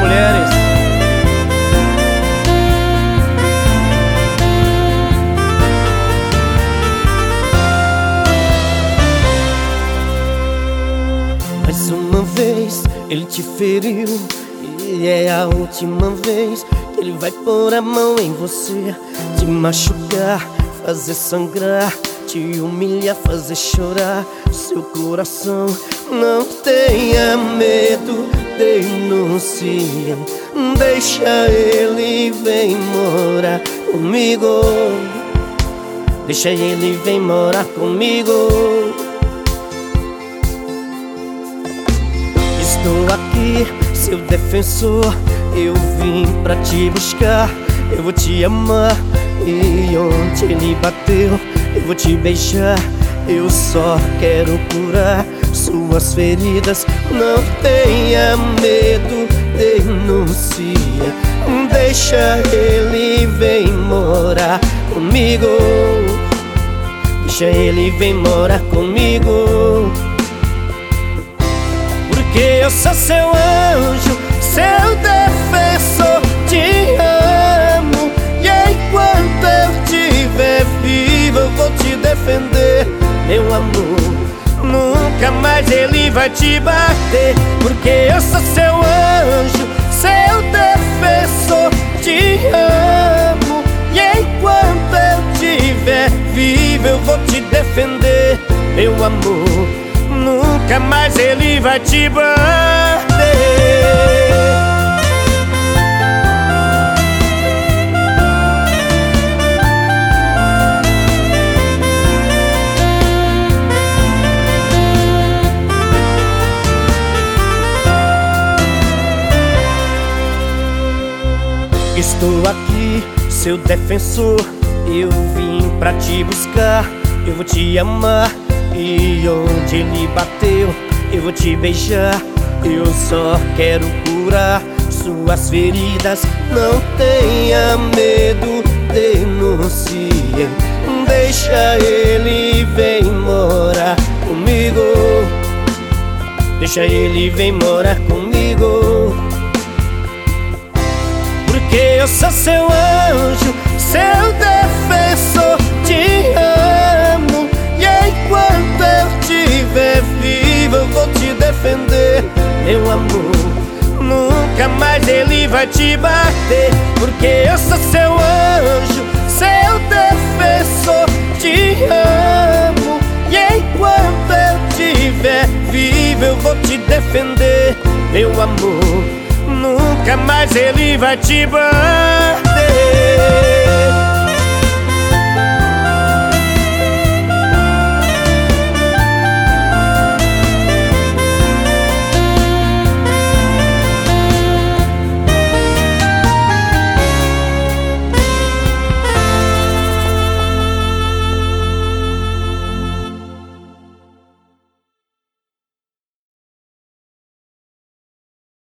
mulheres. Mais uma vez ele te feriu, e é a última vez que ele vai pôr a mão em você, te machucar, fazer sangrar, te humilhar, fazer chorar seu coração. Não tenha medo, denuncia, deixa ele vem morar comigo. Deixa ele vem morar comigo. Estou aqui, seu defensor, eu vim pra te buscar. Eu vou te amar, e onde ele bateu eu vou te beijar. Eu só quero curar suas feridas. Não tenha medo, denuncia, deixa ele vem morar comigo. Deixa ele vem morar comigo. Porque eu sou seu anjo, seu defensor, te amo. E enquanto eu estiver vivo eu vou te defender, meu amor. Nunca mais ele vai te bater. Porque eu sou seu anjo, seu defensor, te amo. E enquanto eu estiver vivo eu vou te defender, meu amor. Nunca mais ele vai te bater. Estou aqui, seu defensor, eu vim pra te buscar. Eu vou te amar, e onde ele bateu eu vou te beijar. Eu só quero curar suas feridas. Não tenha medo, denuncia, deixa ele vem morar comigo. Deixa ele vem morar comigo. Porque eu sou seu anjo, seu defensor, te amo. E enquanto eu estiver vivo eu vou te defender, meu amor. Nunca mais ele vai te bater. Porque eu sou seu anjo, seu defensor, te amo. E enquanto eu estiver vivo eu vou te defender, meu amor. Nunca mais ele vai te bater.